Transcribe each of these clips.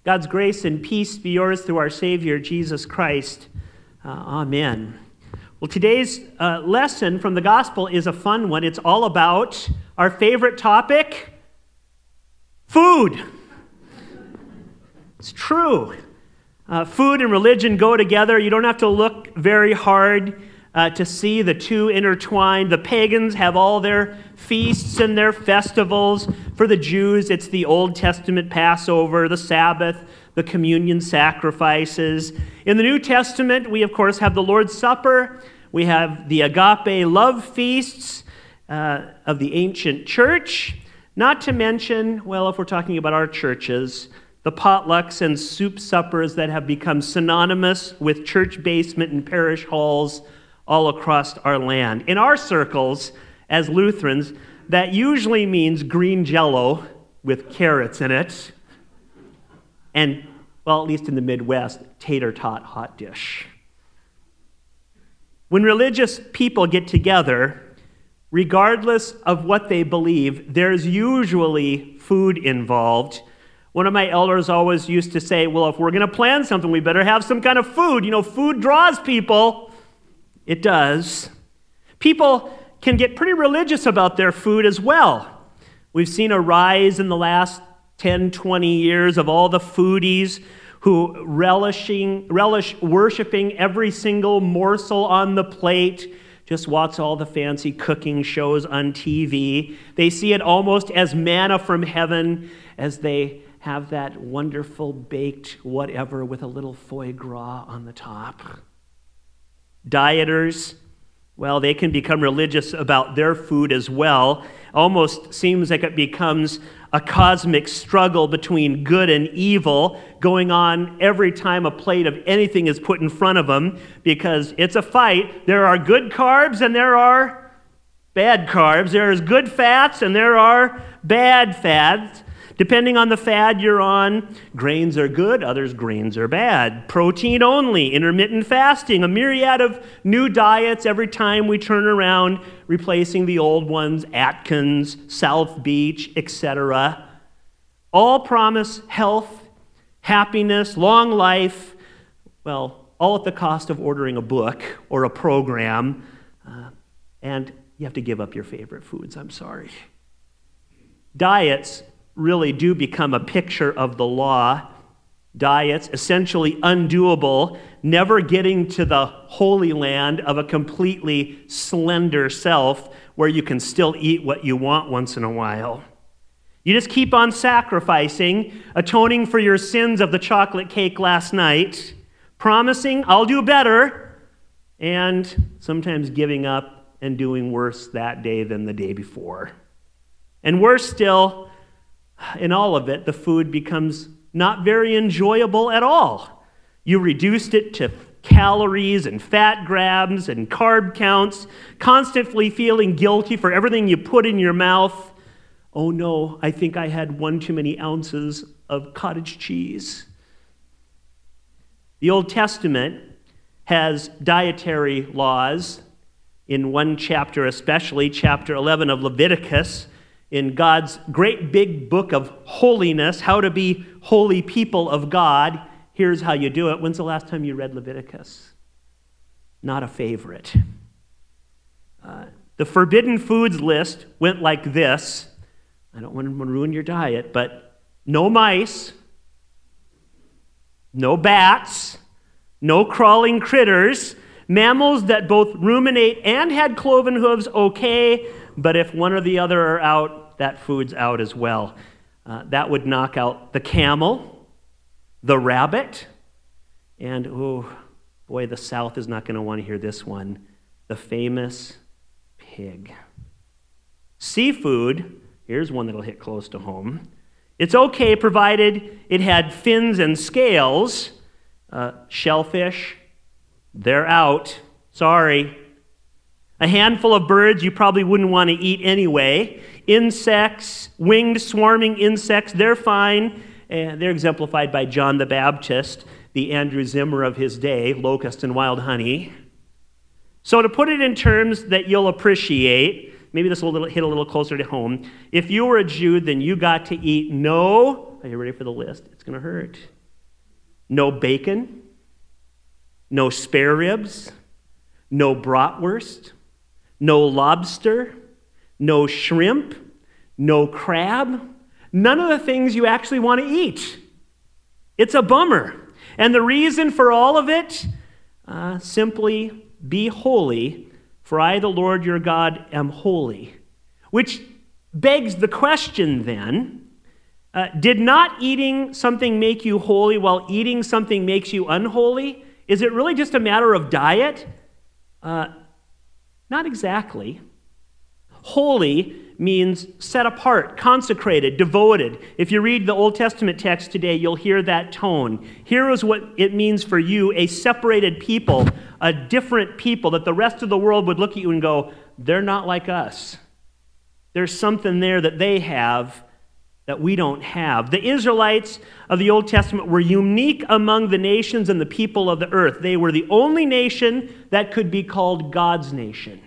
God's grace and peace be yours through our Savior, Jesus Christ. Amen. Well, today's lesson from the gospel is a fun one. It's all about our favorite topic, food. It's true. Food and religion go together. You don't have to look very hard to see the two intertwined. The pagans have all their feasts and their festivals. For the Jews, it's the Old Testament Passover, the Sabbath, the communion sacrifices. In the New Testament, we, of course, have the Lord's Supper. We have the agape love feasts of the ancient church. Not to mention, well, if we're talking about our churches, the potlucks and soup suppers that have become synonymous with church basement and parish halls all across our land. In our circles, as Lutherans, that usually means green Jell-O with carrots in it, and, well, at least in the Midwest, tater tot hot dish. When religious people get together, regardless of what they believe, there's usually food involved. One of my elders always used to say, well, if we're going to plan something, we better have some kind of food. You know, food draws people. It does. People can get pretty religious about their food as well. We've seen a rise in the last 10, 20 years of all the foodies who relish worshiping every single morsel on the plate, just watch all the fancy cooking shows on TV. They see it almost as manna from heaven as they have that wonderful baked whatever with a little foie gras on the top. Dieters, well, they can become religious about their food as well. Almost seems like it becomes a cosmic struggle between good and evil going on every time a plate of anything is put in front of them, because it's a fight. There are good carbs and there are bad carbs. There is good fats and there are bad fats. Depending on the fad you're on, grains are good, others grains are bad. Protein only, intermittent fasting, a myriad of new diets every time we turn around, replacing the old ones, Atkins, South Beach, etc. All promise health, happiness, long life, well, all at the cost of ordering a book or a program, and you have to give up your favorite foods, I'm sorry. Diets really do become a picture of the law. Diets, essentially undoable, never getting to the holy land of a completely slender self where you can still eat what you want once in a while. You just keep on sacrificing, atoning for your sins of the chocolate cake last night, promising I'll do better, and sometimes giving up and doing worse that day than the day before. And worse still, in all of it, the food becomes not very enjoyable at all. You reduced it to calories and fat grabs and carb counts, constantly feeling guilty for everything you put in your mouth. Oh no, I think I had one too many ounces of cottage cheese. The Old Testament has dietary laws. In one chapter especially, chapter 11 of Leviticus, in God's great big book of holiness, how to be holy people of God, here's how you do it. When's the last time you read Leviticus? Not a favorite. The forbidden foods list went like this. I don't want to ruin your diet, but no mice, no bats, no crawling critters, mammals that both ruminate and had cloven hooves, okay, but if one or the other are out, that food's out as well. That would knock out the camel, the rabbit, and, oh boy, the South is not going to want to hear this one, the famous pig. Seafood, here's one that'll hit close to home. It's okay provided it had fins and scales. Shellfish, they're out. Sorry. A handful of birds you probably wouldn't want to eat anyway. Insects, winged swarming insects, they're fine. They're exemplified by John the Baptist, the Andrew Zimmern of his day, locust and wild honey. So to put it in terms that you'll appreciate, maybe this will hit a little closer to home. If you were a Jew, then you got to eat no, are you ready for the list? It's going to hurt. No bacon, no spare ribs, no bratwurst, no lobster, no shrimp, no crab, none of the things you actually want to eat. It's a bummer. And the reason for all of it, simply be holy, for I, the Lord your God, am holy. Which begs the question then, did not eating something make you holy while eating something makes you unholy? Is it really just a matter of diet? Not exactly. Holy means set apart, consecrated, devoted. If you read the Old Testament text today, you'll hear that tone. Here is what it means for you, a separated people, a different people, that the rest of the world would look at you and go, they're not like us. There's something there that they have that we don't have. The Israelites of the Old Testament were unique among the nations and the people of the earth. They were the only nation that could be called God's nation.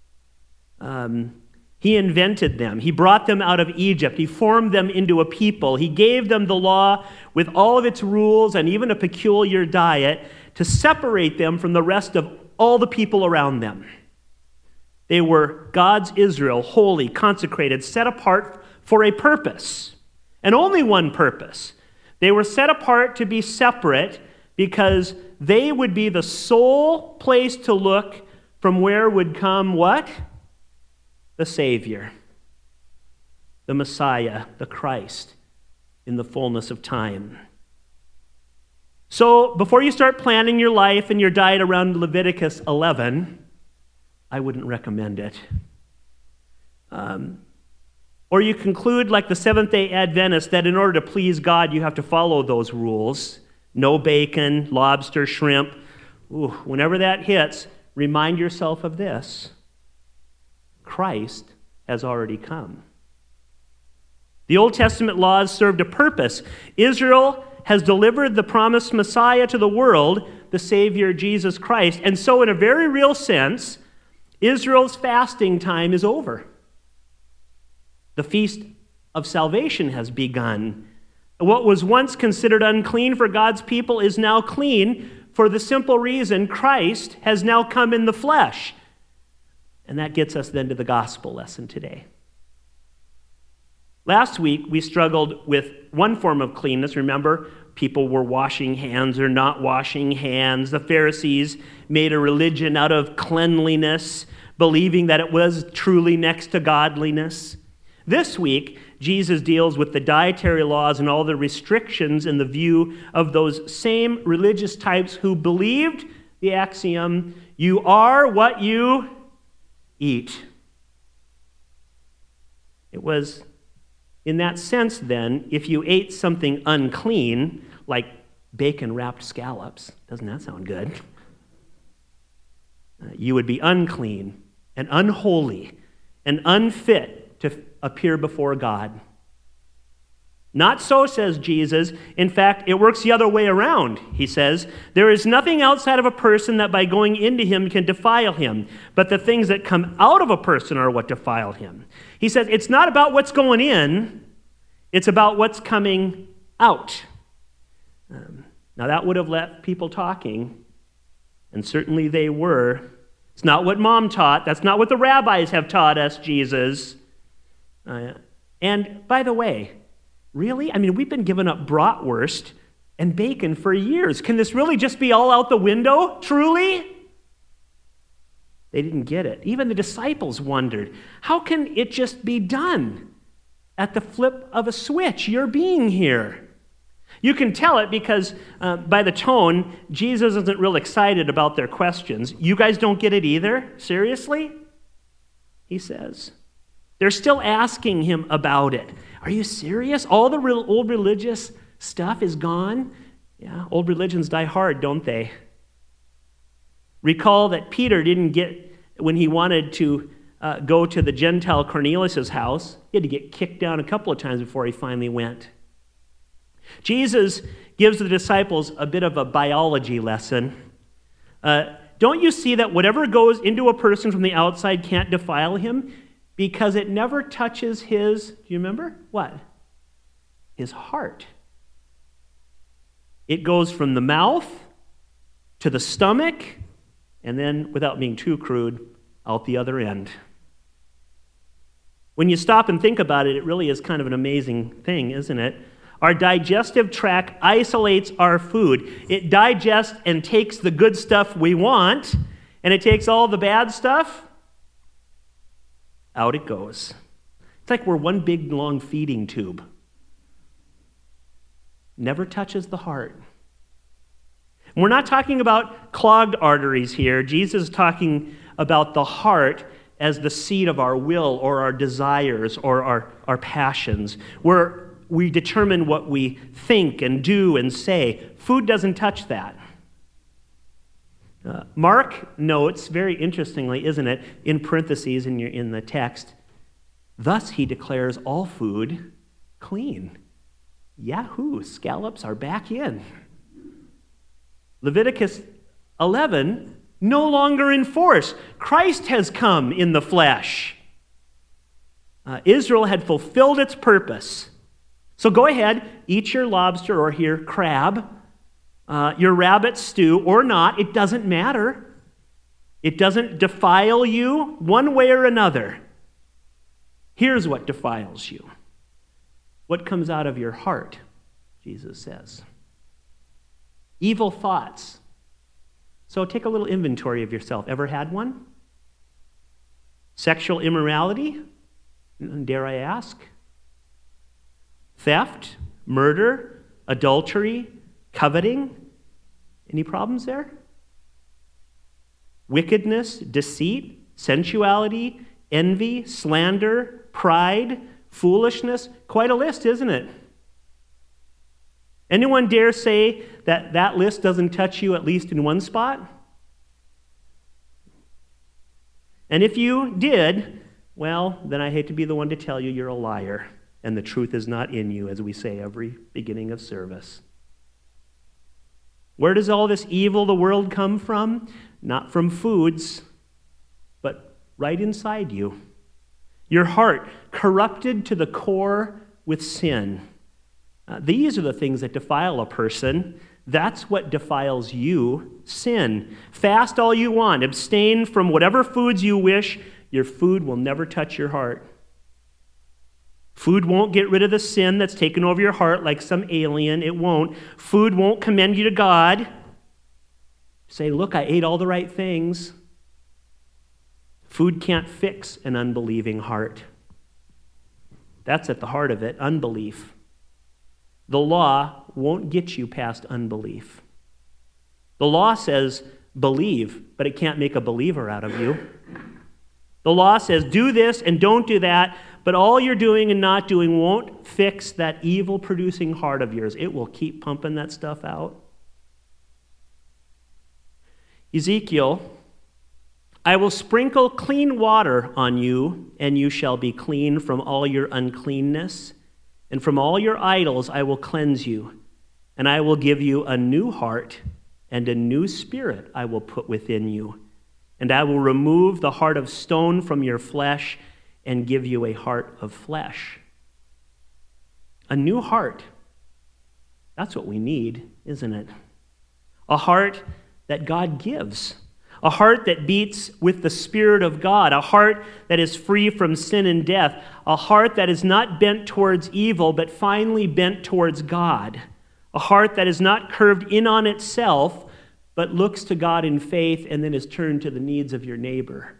He invented them. He brought them out of Egypt. He formed them into a people. He gave them the law with all of its rules and even a peculiar diet to separate them from the rest of all the people around them. They were God's Israel, holy, consecrated, set apart for a purpose, and only one purpose. They were set apart to be separate because they would be the sole place to look from where would come what? The Savior, the Messiah, the Christ, in the fullness of time. So, before you start planning your life and your diet around Leviticus 11, I wouldn't recommend it. Or you conclude, like the Seventh-day Adventist, that in order to please God, you have to follow those rules. No bacon, lobster, shrimp. Whenever that hits, remind yourself of this. Christ has already come. The Old Testament laws served a purpose. Israel has delivered the promised Messiah to the world, the Savior Jesus Christ. And so in a very real sense, Israel's fasting time is over. The feast of salvation has begun. What was once considered unclean for God's people is now clean for the simple reason Christ has now come in the flesh. And that gets us then to the gospel lesson today. Last week, we struggled with one form of cleanness. Remember, people were washing hands or not washing hands. The Pharisees made a religion out of cleanliness, believing that it was truly next to godliness. This week, Jesus deals with the dietary laws and all the restrictions in the view of those same religious types who believed the axiom, you are what you eat. It was in that sense then, if you ate something unclean, like bacon-wrapped scallops, doesn't that sound good? You would be unclean and unholy and unfit to appear before God. Not so, says Jesus. In fact, it works the other way around, he says. There is nothing outside of a person that by going into him can defile him, but the things that come out of a person are what defile him. He says it's not about what's going in, it's about what's coming out. Now that would have left people talking, and certainly they were. It's not what Mom taught. That's not what the rabbis have taught us, Jesus. And by the way, really? I mean, we've been giving up bratwurst and bacon for years. Can this really just be all out the window, truly? They didn't get it. Even the disciples wondered, how can it just be done at the flip of a switch? You're being here. You can tell it because by the tone, Jesus isn't real excited about their questions. You guys don't get it either? Seriously? He says. They're still asking him about it. Are you serious? All the old religious stuff is gone? Yeah, old religions die hard, don't they? Recall that Peter didn't get, when he wanted to go to the Gentile Cornelius' house, he had to get kicked down a couple of times before he finally went. Jesus gives the disciples a bit of a biology lesson. Don't you see that whatever goes into a person from the outside can't defile him? Because it never touches his, do you remember? What? His heart. It goes from the mouth to the stomach, and then, without being too crude, out the other end. When you stop and think about it, it really is kind of an amazing thing, isn't it? Our digestive tract isolates our food. It digests and takes the good stuff we want, and it takes all the bad stuff. Out it goes. It's like we're one big, long feeding tube. Never touches the heart. And we're not talking about clogged arteries here. Jesus is talking about the heart as the seat of our will or our desires or our passions, where we determine what we think and do and say. Food doesn't touch that. Mark notes, very interestingly, isn't it, in parentheses in the text, thus he declares all food clean. Yahoo, scallops are back in. Leviticus 11, no longer in force. Christ has come in the flesh. Israel had fulfilled its purpose. So go ahead, eat your lobster or here, crab, your rabbit stew or not. It doesn't matter. It doesn't defile you one way or another. Here's what defiles you. What comes out of your heart, Jesus says. Evil thoughts. So take a little inventory of yourself. Ever had one? Sexual immorality? Dare I ask? Theft? Murder? Adultery? Coveting? Any problems there? Wickedness? Deceit? Sensuality? Envy? Slander? Pride? Foolishness? Quite a list, isn't it? Anyone dare say that that list doesn't touch you at least in one spot? And if you did, well, then I hate to be the one to tell you you're a liar, and the truth is not in you, as we say every beginning of service. Where does all this evil of the world come from? Not from foods, but right inside you. Your heart, corrupted to the core with sin. These are the things that defile a person. That's what defiles you, sin. Fast all you want. Abstain from whatever foods you wish. Your food will never touch your heart. Food won't get rid of the sin that's taken over your heart like some alien. It won't. Food won't commend you to God. Say, look, I ate all the right things. Food can't fix an unbelieving heart. That's at the heart of it, unbelief. The law won't get you past unbelief. The law says believe, but it can't make a believer out of you. The law says do this and don't do that, but all you're doing and not doing won't fix that evil-producing heart of yours. It will keep pumping that stuff out. Ezekiel, I will sprinkle clean water on you, and you shall be clean from all your uncleanness. And from all your idols I will cleanse you, and I will give you a new heart, and a new spirit I will put within you. And I will remove the heart of stone from your flesh and give you a heart of flesh. A new heart. That's what we need, isn't it? A heart that God gives. A heart that beats with the Spirit of God, a heart that is free from sin and death, a heart that is not bent towards evil, but finally bent towards God, a heart that is not curved in on itself, but looks to God in faith and then is turned to the needs of your neighbor.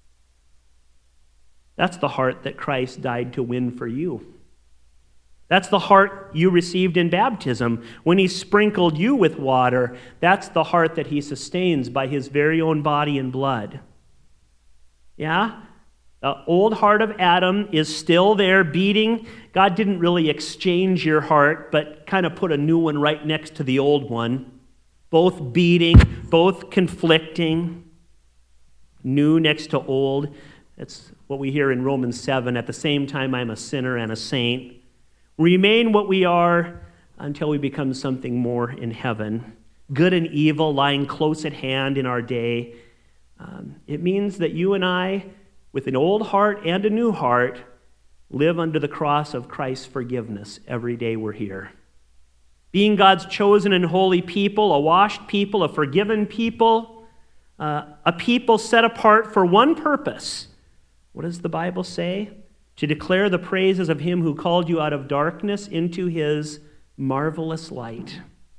That's the heart that Christ died to win for you. That's the heart you received in baptism when he sprinkled you with water. That's the heart that he sustains by his very own body and blood. Yeah? The old heart of Adam is still there beating. God didn't really exchange your heart, but kind of put a new one right next to the old one. Both beating, both conflicting. New next to old. That's what we hear in Romans 7. At the same time, I'm a sinner and a saint. Remain what we are until we become something more in heaven. Good and evil lying close at hand in our day. It means that you and I, with an old heart and a new heart, live under the cross of Christ's forgiveness every day we're here. being God's chosen and holy people, a washed people, a forgiven people, a people set apart for one purpose. What does the Bible say? To declare the praises of him who called you out of darkness into his marvelous light.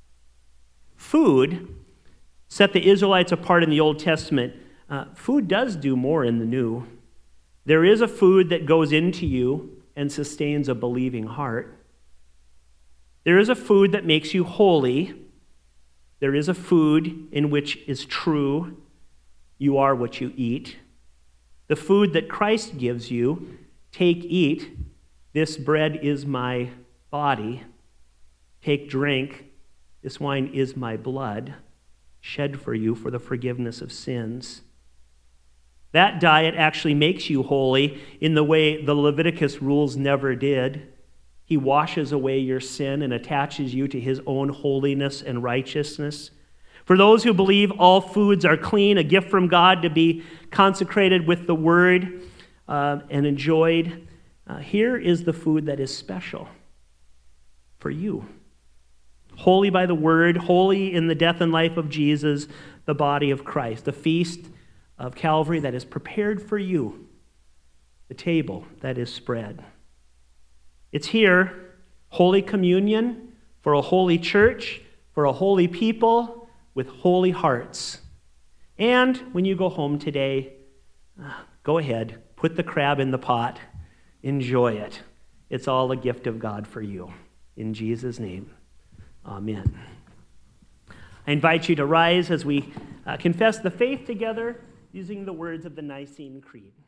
Food set the Israelites apart in the Old Testament. Food does do more in the New. There is a food that goes into you and sustains a believing heart. There is a food that makes you holy. There is a food in which is true. You are what you eat. The food that Christ gives you, take, eat. This bread is my body. Take, drink. This wine is my blood, shed for you for the forgiveness of sins. That diet actually makes you holy in the way the Leviticus rules never did. He washes away your sin and attaches you to his own holiness and righteousness. For those who believe all foods are clean, a gift from God to be consecrated with the word and enjoyed, here is the food that is special for you. Holy by the word, holy in the death and life of Jesus, the body of Christ, the feast of Calvary that is prepared for you, the table that is spread. It's here, Holy Communion for a holy church, for a holy people with holy hearts. And when you go home today, go ahead, put the crab in the pot, enjoy it. It's all a gift of God for you. In Jesus' name, amen. I invite you to rise as we confess the faith together using the words of the Nicene Creed.